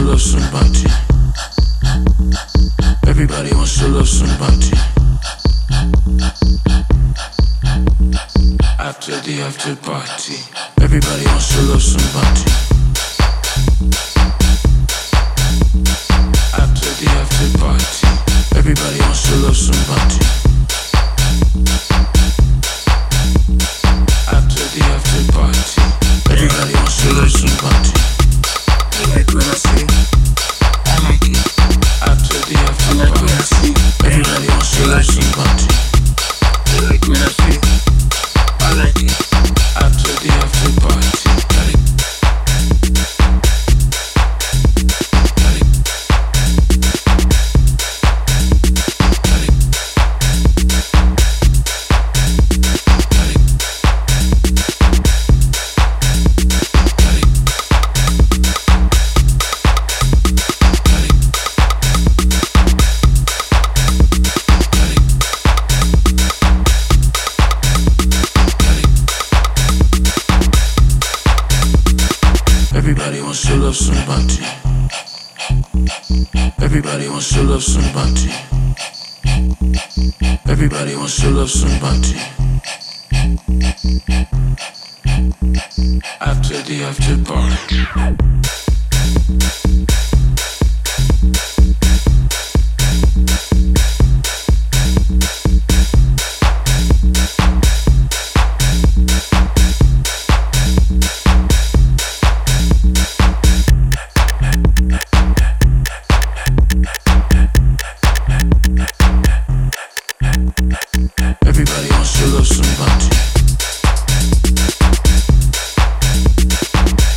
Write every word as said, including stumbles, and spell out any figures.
love somebody. Everybody wants to love somebody. After the after party, everybody wants to love somebody. After the after party, everybody wants to love somebody. After the after party, everybody wants to love somebody. You like what I say? I like it. After the after like party, everybody wants to love somebody. You like what I say? I like it. After the after party, got it. Got it. Got it. Got it. Got it. Everybody wants to love somebody. Everybody wants to love somebody. Everybody wants to love somebody. After the after party.